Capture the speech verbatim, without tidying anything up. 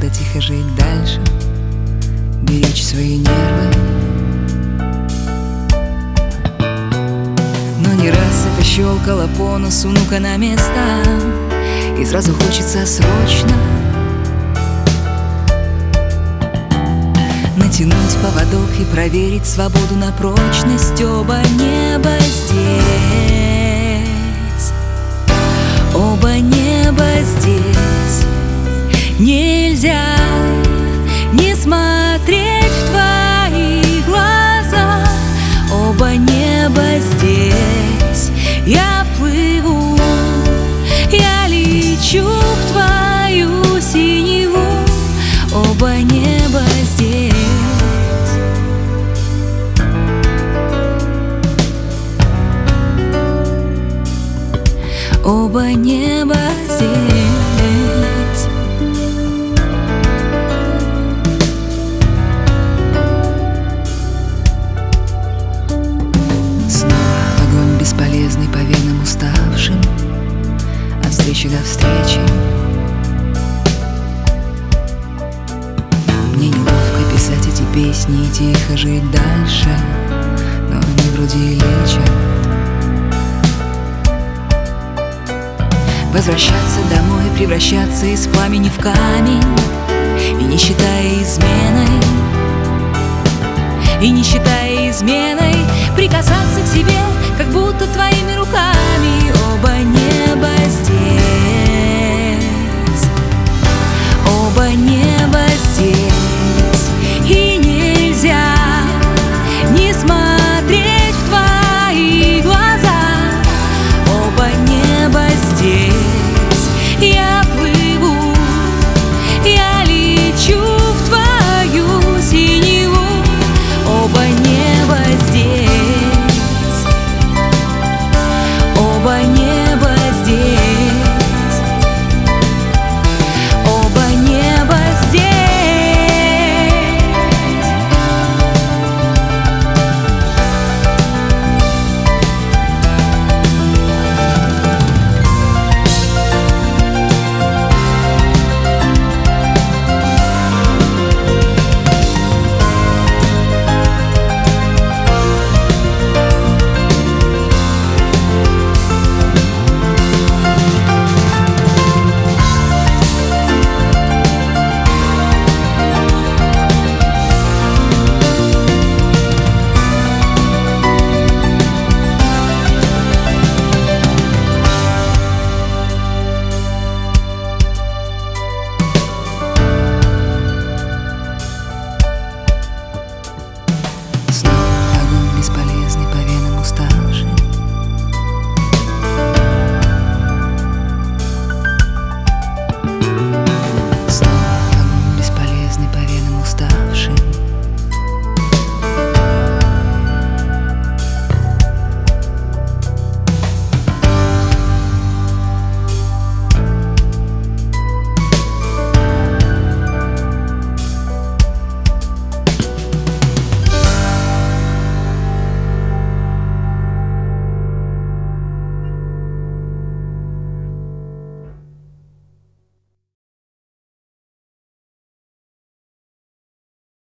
Надо тихо жить дальше, беречь свои нервы. Но не раз это щелкало по носу, ну-ка на места, и сразу хочется срочно натянуть поводок и проверить свободу на прочность. Оба неба здесь, оба неба здесь. Нельзя не смотреть в твои глаза. Оба неба здесь. Я плыву, я лечу в твою синеву. Оба неба здесь. Оба неба здесь. Снова огонь бесполезный по венам уставшим, от встречи до встречи. Мне неловко писать эти песни и тихо жить дальше, но они вроде и лечат. Возвращаться домой, превращаться из пламени в камень, и не считая изменой, и не считая изменой, прикасаться к себе, как будто твоими руками. Оба не